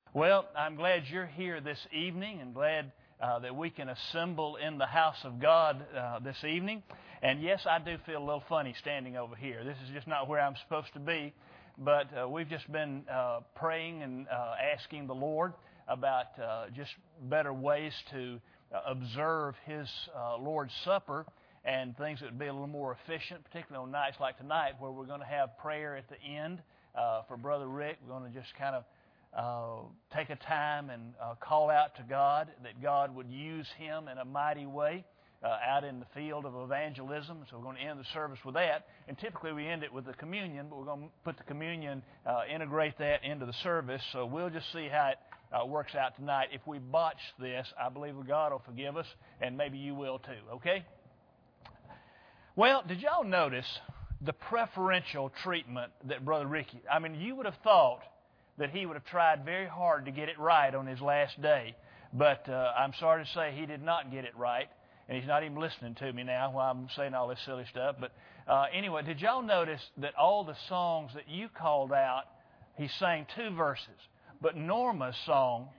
Well, I'm glad you're here this evening and glad that we can assemble in the house of God this evening. And yes, I do feel a little funny standing over here. This is just not where I'm supposed to be. But we've just been praying and asking the Lord about just better ways to observe His Lord's Supper and things that would be a little more efficient, particularly on nights like tonight where we're going to have prayer at the end for Brother Rick. We're going to just kind of take a time and call out to God that God would use him in a mighty way out in the field of evangelism. So we're going to end the service with that. And typically we end it with the communion, but we're going to put the communion, integrate that into the service. So we'll just see how it works out tonight. If we botch this, I believe God will forgive us, and maybe you will too, okay? Well, did y'all notice the preferential treatment that Brother Ricky, you would have thought that he would have tried very hard to get it right on his last day. But I'm sorry to say he did not get it right. And he's not even listening to me now while I'm saying all this silly stuff. But anyway, did y'all notice that all the songs that you called out, he sang 2 verses. But Norma's song,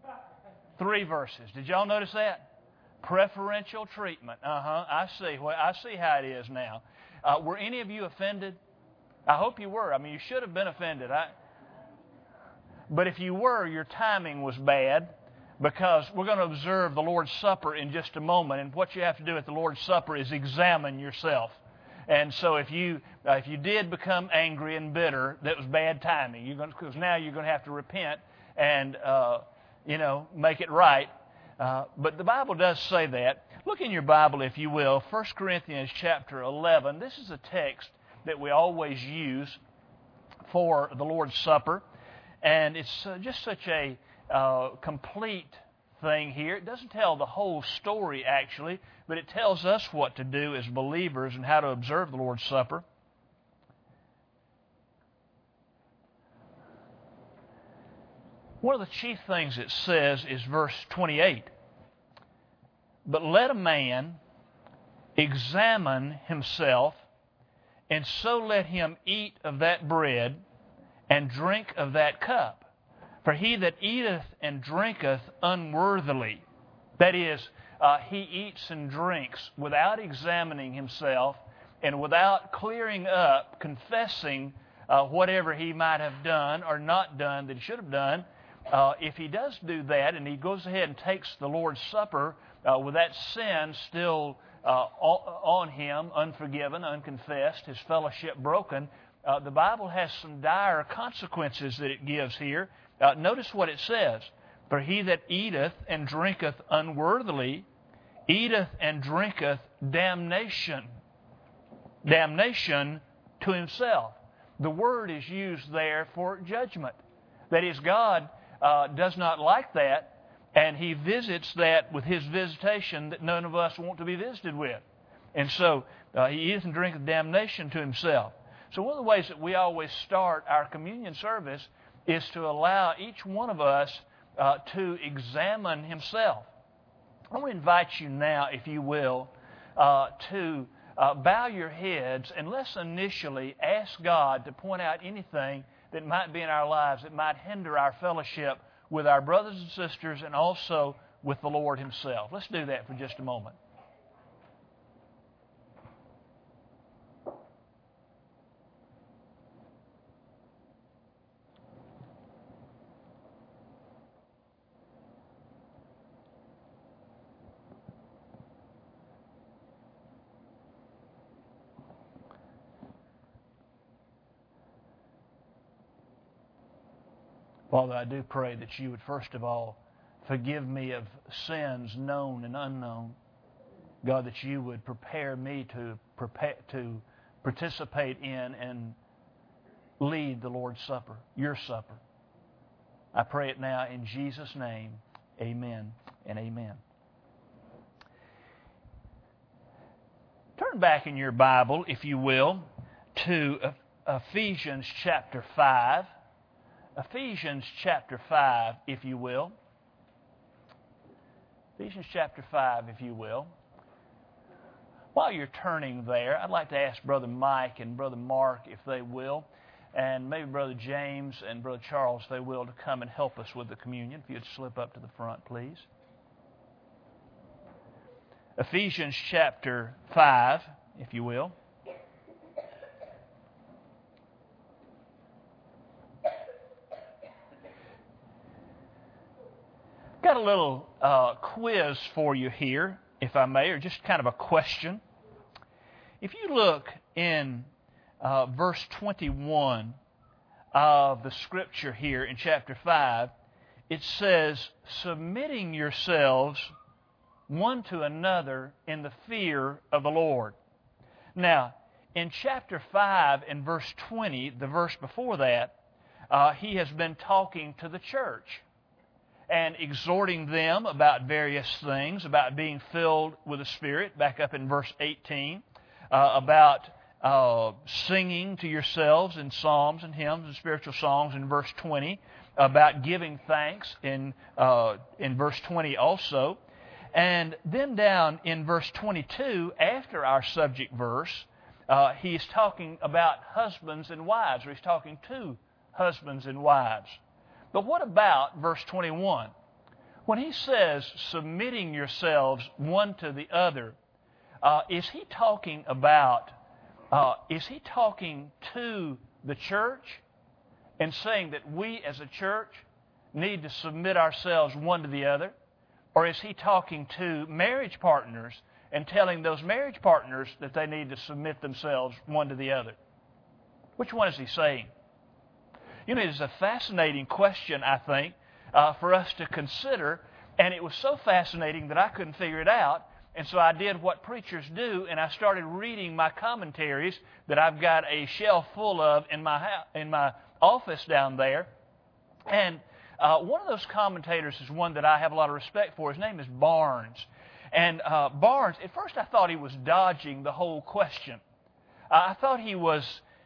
3 verses. Did y'all notice that? Preferential treatment. I see. Well, I see how it is now. Were any of you offended? I hope you were. You should have been offended. But if you were, your timing was bad, because we're going to observe the Lord's Supper in just a moment. And what you have to do at the Lord's Supper is examine yourself. And so if you did become angry and bitter, that was bad timing. Because now you're going to have to repent and make it right. But the Bible does say that. Look in your Bible, if you will, 1 Corinthians chapter 11. This is a text that we always use for the Lord's Supper. And it's just such a complete thing here. It doesn't tell the whole story, actually, but it tells us what to do as believers and how to observe the Lord's Supper. One of the chief things it says is verse 28. But let a man examine himself, and so let him eat of that bread and drink of that cup. For he that eateth and drinketh unworthily, that is, he eats and drinks without examining himself and without clearing up, confessing whatever he might have done or not done that he should have done. If he does do that and he goes ahead and takes the Lord's Supper with that sin still on him, unforgiven, unconfessed, his fellowship broken, the Bible has some dire consequences that it gives here. Notice what it says. For he that eateth and drinketh unworthily, eateth and drinketh damnation. Damnation to himself. The word is used there for judgment. That is, God does not like that, and He visits that with His visitation that none of us want to be visited with. And so he eateth and drinketh damnation to himself. So one of the ways that we always start our communion service is to allow each one of us to examine himself. I want to invite you now, if you will, to bow your heads and let's initially ask God to point out anything that might be in our lives that might hinder our fellowship with our brothers and sisters and also with the Lord Himself. Let's do that for just a moment. Father, I do pray that you would first of all forgive me of sins known and unknown. God, that you would prepare me to participate in and lead the Lord's Supper, your supper. I pray it now in Jesus' name. Amen and amen. Turn back in your Bible, if you will, to Ephesians chapter 5. Ephesians chapter 5, if you will. Ephesians chapter 5, if you will. While you're turning there, I'd like to ask Brother Mike and Brother Mark, if they will, and maybe Brother James and Brother Charles, if they will, to come and help us with the communion. If you'd slip up to the front, please. Ephesians chapter 5, if you will. Got a little quiz for you here, if I may, or just kind of a question. If you look in verse 21 of the Scripture here in chapter 5, it says, submitting yourselves one to another in the fear of the Lord. Now, in chapter 5 and verse 20, the verse before that, he has been talking to the church and exhorting them about various things, about being filled with the Spirit, back up in verse 18, about singing to yourselves in psalms and hymns and spiritual songs in verse 20, about giving thanks in verse 20 also. And then down in verse 22, after our subject verse, he's talking about husbands and wives, or he's talking to husbands and wives. But what about verse 21? When he says, submitting yourselves one to the other, is he talking to the church and saying that we as a church need to submit ourselves one to the other? Or is he talking to marriage partners and telling those marriage partners that they need to submit themselves one to the other? Which one is he saying? You know, it is a fascinating question, I think, for us to consider. And it was so fascinating that I couldn't figure it out. And so I did what preachers do, and I started reading my commentaries that I've got a shelf full of in my office down there. And one of those commentators is one that I have a lot of respect for. His name is Barnes. And Barnes, at first I thought he was dodging the whole question. I thought he was,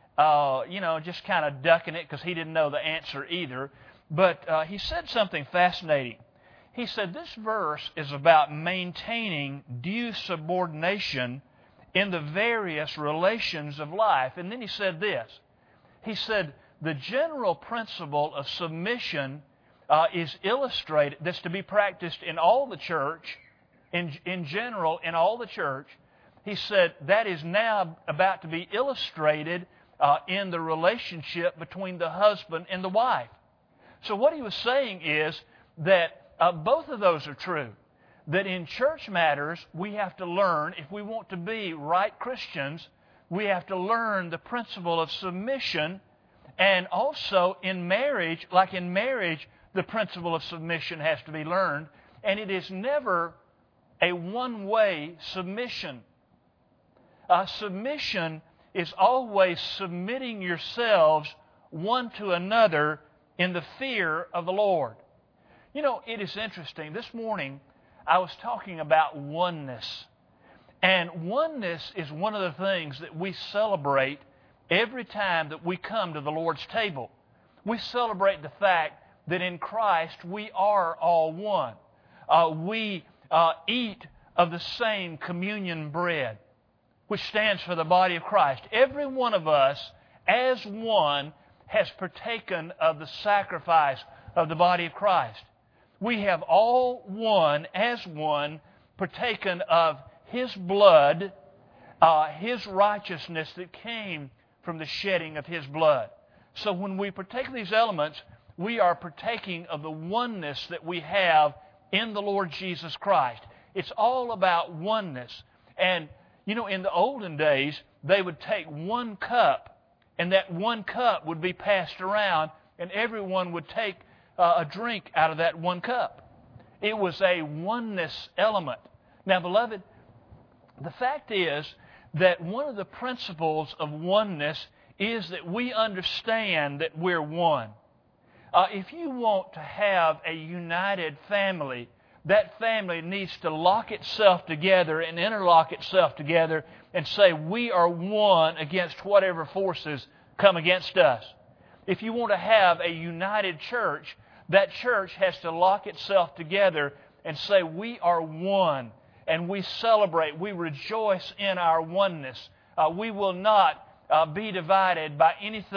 just kind of ducking it because he didn't know the answer either. But he said something fascinating. He said this verse is about maintaining due subordination in the various relations of life. And then he said this. He said, the general principle of submission is illustrated, that's to be practiced in all the church, in general, in all the church. He said that is now about to be illustrated in the relationship between the husband and the wife. So what he was saying is that both of those are true. That in church matters, we have to learn, if we want to be right Christians, we have to learn the principle of submission. And also in marriage, the principle of submission has to be learned. And it is never a one-way submission. Submission is always submitting yourselves one to another in the fear of the Lord. You know, it is interesting. This morning, I was talking about oneness. And oneness is one of the things that we celebrate every time that we come to the Lord's table. We celebrate the fact that in Christ we are all one. We eat of the same communion bread, which stands for the body of Christ. Every one of us, as one, has partaken of the sacrifice of the body of Christ. We have all one, as one, partaken of His blood, His righteousness that came from the shedding of His blood. So when we partake of these elements, we are partaking of the oneness that we have in the Lord Jesus Christ. It's all about oneness. And, you know, in the olden days, they would take one cup, and that one cup would be passed around, and everyone would take a drink out of that one cup. It was a oneness element. Now, beloved, the fact is that one of the principles of oneness is that we understand that we're one. If you want to have a united family, that family needs to lock itself together and interlock itself together and say, we are one against whatever forces come against us. If you want to have a united church, that church has to lock itself together and say, we are one, and we celebrate, we rejoice in our oneness. We will not be divided by anything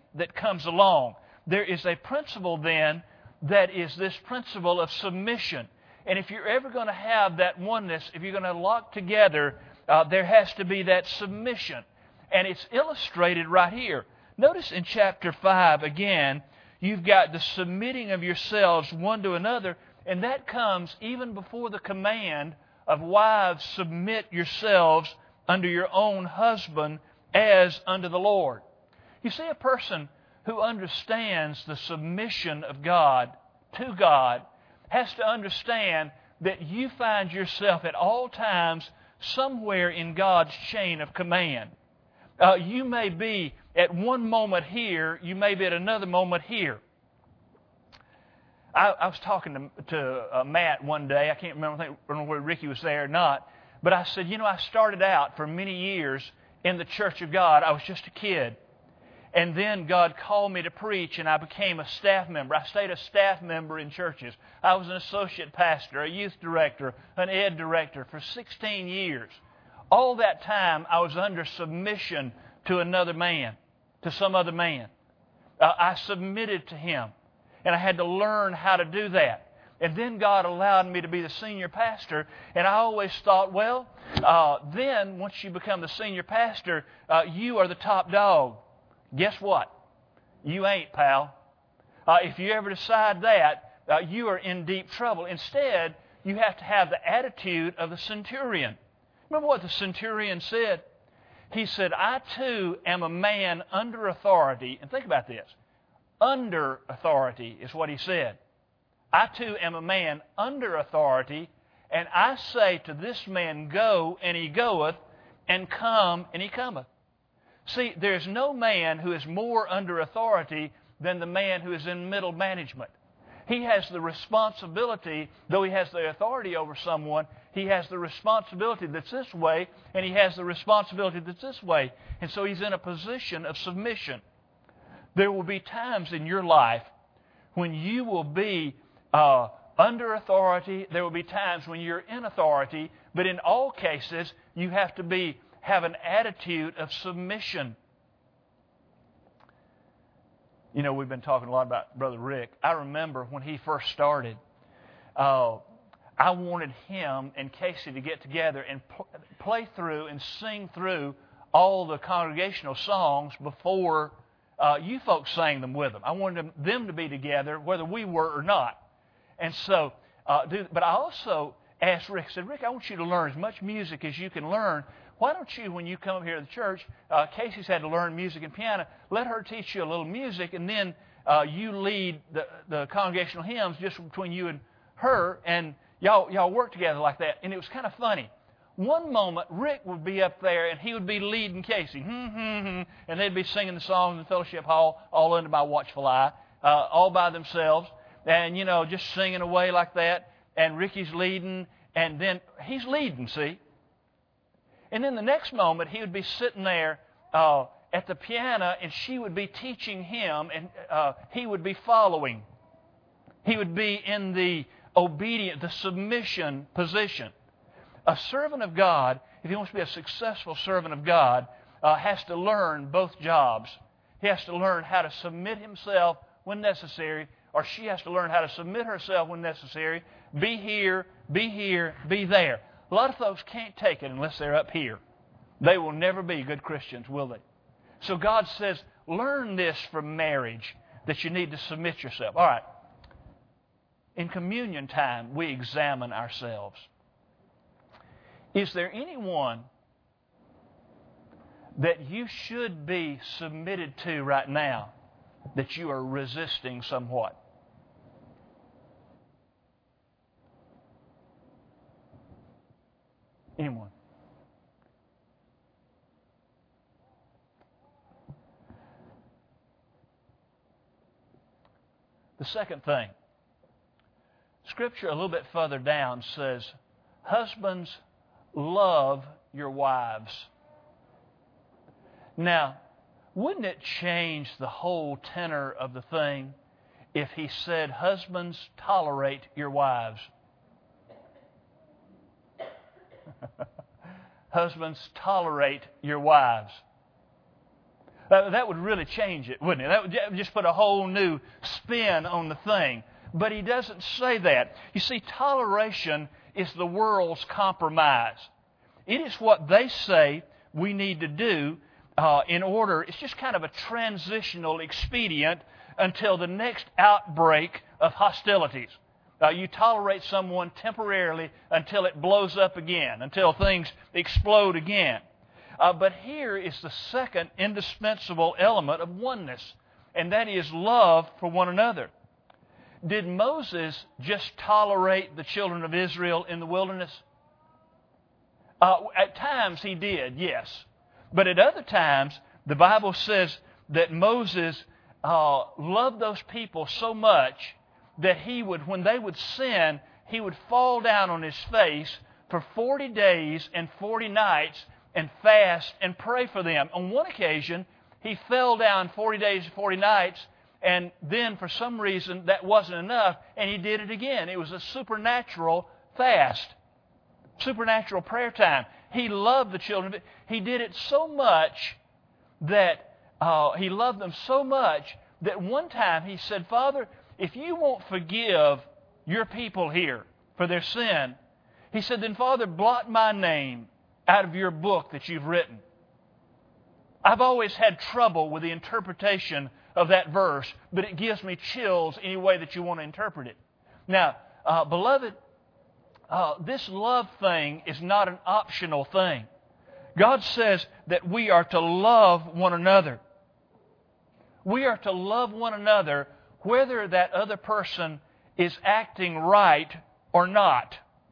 that comes along. There is a principle then that is this principle of submission. And if you're ever going to have that oneness, if you're going to lock together, there has to be that submission. And it's illustrated right here. Notice in chapter 5 again, you've got the submitting of yourselves one to another, and that comes even before the command of wives, submit yourselves unto your own husband as unto the Lord. You see, a person who understands the submission of God to God has to understand that you find yourself at all times somewhere in God's chain of command. You may be at one moment here, you may be at another moment here. I was talking to Matt one day. I can't remember, I don't know whether Ricky was there or not. But I said, I started out for many years in the Church of God. I was just a kid. And then God called me to preach, and I became a staff member. I stayed a staff member in churches. I was an associate pastor, a youth director, an ed director for 16 years. All that time, I was under submission to another man, to some other man. I submitted to him, and I had to learn how to do that. And then God allowed me to be the senior pastor, and I always thought, then once you become the senior pastor, you are the top dog. Guess what? You ain't, pal. If you ever decide that, you are in deep trouble. Instead, you have to have the attitude of the centurion. Remember what the centurion said? He said, I too am a man under authority. And think about this. Under authority is what he said. I too am a man under authority, and I say to this man, go, and he goeth, and come, and he cometh. See, there's no man who is more under authority than the man who is in middle management. He has the responsibility, though he has the authority over someone, he has the responsibility that's this way, and he has the responsibility that's this way. And so he's in a position of submission. There will be times in your life when you will be under authority. There will be times when you're in authority. But in all cases, you have to have an attitude of submission. We've been talking a lot about Brother Rick. I remember when he first started, I wanted him and Casey to get together and play through and sing through all the congregational songs before you folks sang them with them. I wanted them to be together whether we were or not. And so, but I also asked Rick, I said, Rick, I want you to learn as much music as you can learn. Why don't you, when you come up here to the church, Casey's had to learn music and piano, let her teach you a little music, and then you lead the congregational hymns just between you and her, and y'all work together like that. And it was kind of funny. One moment, Rick would be up there, and he would be leading Casey, and they'd be singing the songs in the fellowship hall, all under my watchful eye, all by themselves, and, just singing away like that, and Ricky's leading, and then he's leading, see? And then the next moment, he would be sitting there at the piano, and she would be teaching him, and he would be following. He would be in the obedient, the submission position. A servant of God, if he wants to be a successful servant of God, has to learn both jobs. He has to learn how to submit himself when necessary, or she has to learn how to submit herself when necessary. Be here, be there. A lot of folks can't take it unless they're up here. They will never be good Christians, will they? So God says, learn this from marriage, that you need to submit yourself. All right. In communion time, we examine ourselves. Is there anyone that you should be submitted to right now that you are resisting somewhat? Anyone? The second thing, Scripture a little bit further down says, husbands, love your wives. Now, wouldn't it change the whole tenor of the thing if he said, husbands, tolerate your wives? Husbands, tolerate your wives. That would really change it, wouldn't it? That would just put a whole new spin on the thing. But he doesn't say that. You see, toleration is the world's compromise. It is what they say we need to do in order. It's just kind of a transitional expedient until the next outbreak of hostilities. You tolerate someone temporarily until it blows up again, until things explode again. But here is the second indispensable element of oneness, and that is love for one another. Did Moses just tolerate the children of Israel in the wilderness? At times he did, yes. But at other times, the Bible says that Moses loved those people so much that he would, when they would sin, he would fall down on his face for 40 days and 40 nights and fast and pray for them. On one occasion, he fell down 40 days and 40 nights, and then for some reason that wasn't enough, and he did it again. It was a supernatural fast, supernatural prayer time. He loved the children. He did it so much that he loved them so much that one time he said, Father, if you won't forgive your people here for their sin, he said, then Father, blot my name out of your book that you've written. I've always had trouble with the interpretation of that verse, but it gives me chills any way that you want to interpret it. Now, beloved, this love thing is not an optional thing. God says that we are to love one another. We are to love one another whether that other person is acting right or not.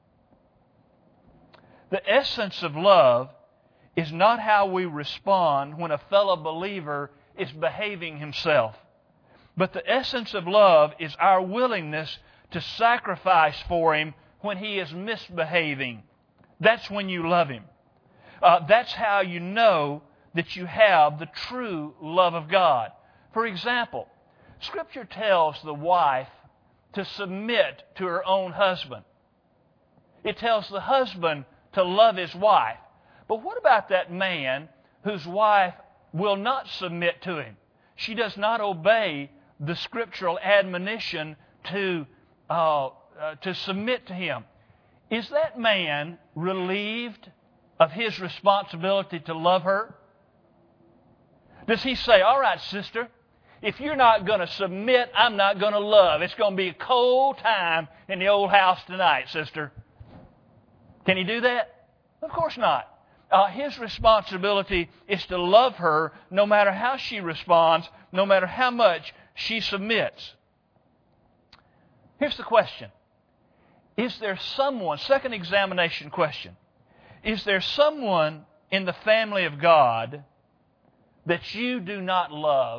The essence of love is not how we respond when a fellow believer is behaving himself. But the essence of love is our willingness to sacrifice for him when he is misbehaving. That's when you love him. That's how you know that you have the true love of God. For example, Scripture tells the wife to submit to her own husband. It tells the husband to love his wife. But what about that man whose wife will not submit to him? She does not obey the scriptural admonition to submit to him. Is that man relieved of his responsibility to love her? Does he say, all right, sister, if you're not going to submit, I'm not going to love. It's going to be a cold time in the old house tonight, sister. Can he do that? Of course not. His responsibility is to love her no matter how she responds, no matter how much she submits. Here's the question. Is there someone, second examination question, is there someone in the family of God that you do not love?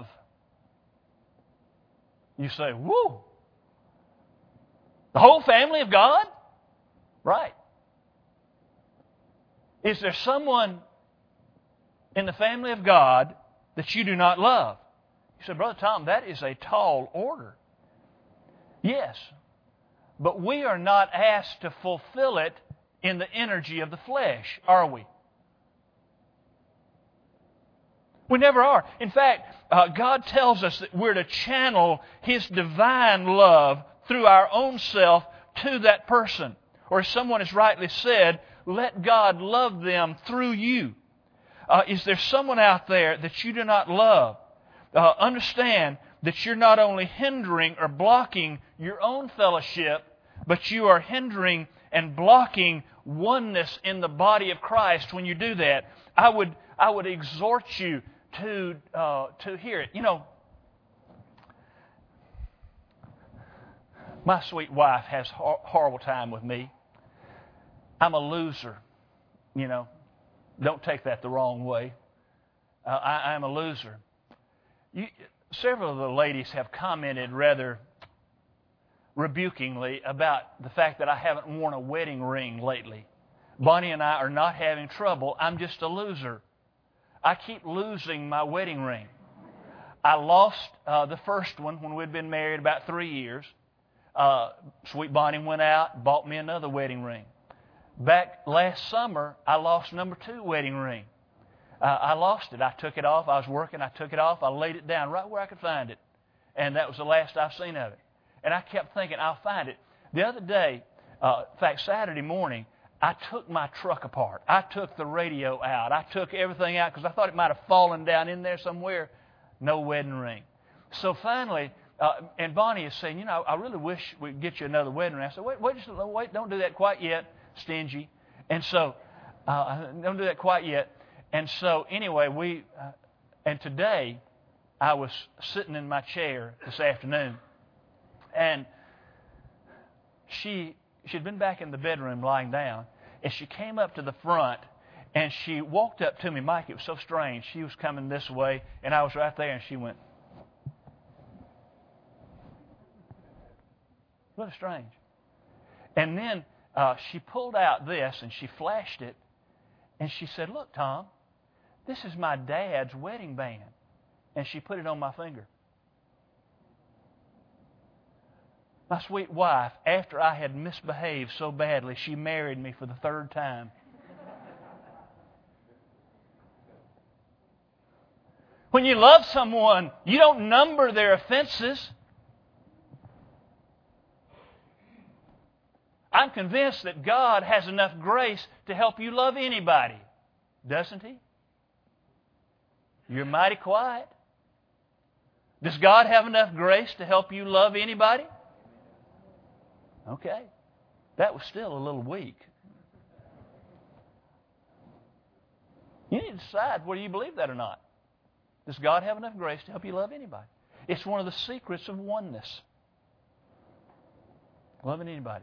You say, woo! The whole family of God? Right. Is there someone in the family of God that you do not love? You say, Brother Tom, that is a tall order. Yes. But we are not asked to fulfill it in the energy of the flesh, are we? We never are. In fact, God tells us that we're to channel His divine love through our own self to that person. Or as someone has rightly said, let God love them through you. Is there someone out there that you do not love? Understand that you're not only hindering or blocking your own fellowship, but you are hindering and blocking oneness in the body of Christ when you do that. I would exhort you to hear it. You know, my sweet wife has a horrible time with me. I'm a loser, you know. Don't take that the wrong way. I'm a loser. Several of the ladies have commented rather rebukingly about the fact that I haven't worn a wedding ring lately. Bonnie and I are not having trouble. I'm just a loser. I keep losing my wedding ring. I lost the first one when we'd been married about 3 years. Sweet Bonnie went out and bought me another wedding ring. Back last summer, I lost number 2 wedding ring. I lost it. I took it off. I was working. I took it off. I laid it down right where I could find it. And that was the last I've seen of it. And I kept thinking, I'll find it. The other day, in fact, Saturday morning, I took my truck apart. I took the radio out. I took everything out because I thought it might have fallen down in there somewhere. No wedding ring. So finally, and Bonnie is saying, I really wish we'd get you another wedding ring. I said, wait, don't do that quite yet, stingy. And so, don't do that quite yet. And so, anyway, and today, I was sitting in my chair this afternoon, and she'd been back in the bedroom lying down, and she came up to the front, and she walked up to me. Mike, it was so strange. She was coming this way, and I was right there, and she went, really strange. And then she pulled out this, and she flashed it, and she said, look, Tom, this is my dad's wedding band. And she put it on my finger. My sweet wife, after I had misbehaved so badly, she married me for the third time. When you love someone, you don't number their offenses. I'm convinced that God has enough grace to help you love anybody, doesn't He? You're mighty quiet. Does God have enough grace to help you love anybody? Okay. That was still a little weak. You need to decide whether you believe that or not. Does God have enough grace to help you love anybody? It's one of the secrets of oneness. Loving anybody.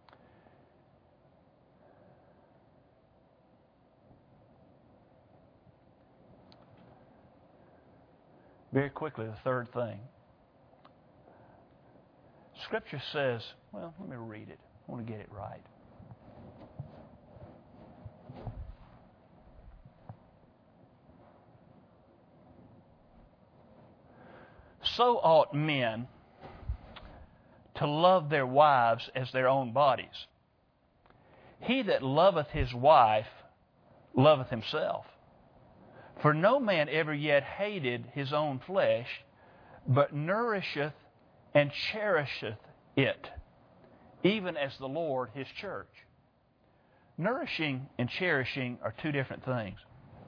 Very quickly, the third thing. Scripture says, well, let me read it. I want to get it right. So ought men to love their wives as their own bodies. He that loveth his wife loveth himself. For no man ever yet hated his own flesh, but nourisheth and cherisheth it, even as the Lord His church. Nourishing and cherishing are two different things.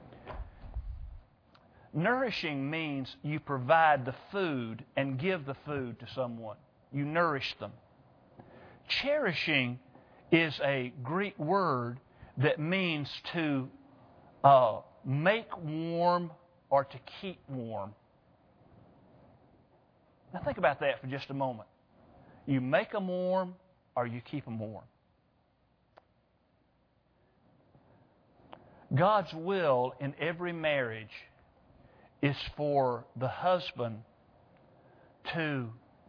Nourishing means you provide the food and give the food to someone. You nourish them. Cherishing is a Greek word that means to make warm or to keep warm. Now think about that for just a moment. You make them warm or you keep them warm. God's will in every marriage is for the husband to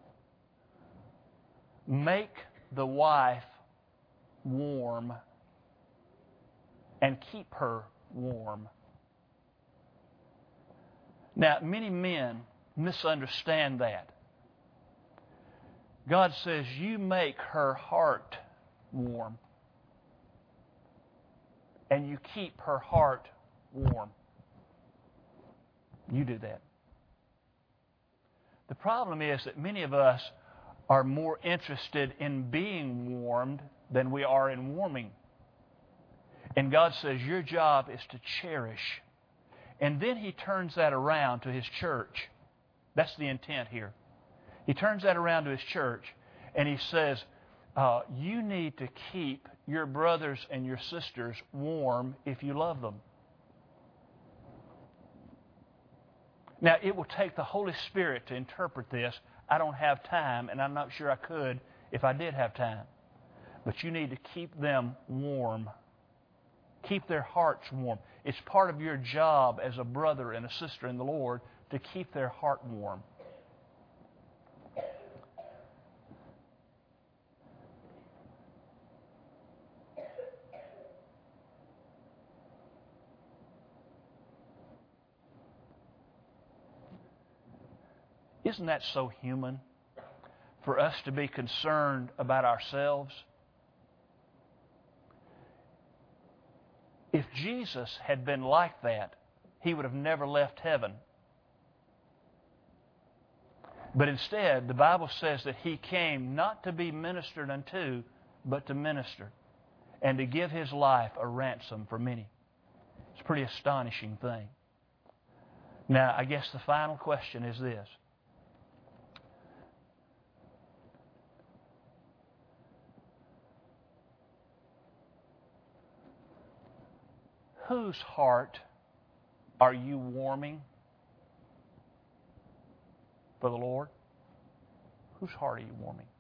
make the wife warm and keep her warm. Now, many men misunderstand that. God says, you make her heart warm and you keep her heart warm. You do that. The problem is that many of us are more interested in being warmed than we are in warming. And God says your job is to cherish. And then He turns that around to His church. That's the intent here. He turns that around to His church and He says, you need to keep your brothers and your sisters warm if you love them. Now, it will take the Holy Spirit to interpret this. I don't have time, and I'm not sure I could if I did have time. But you need to keep them warm. Keep their hearts warm. It's part of your job as a brother and a sister in the Lord to keep their heart warm. Isn't that so human for us to be concerned about ourselves? If Jesus had been like that, he would have never left heaven. But instead, the Bible says that he came not to be ministered unto, but to minister, and to give his life a ransom for many. It's a pretty astonishing thing. Now, I guess the final question is this. Whose heart are you warming for the Lord? Whose heart are you warming?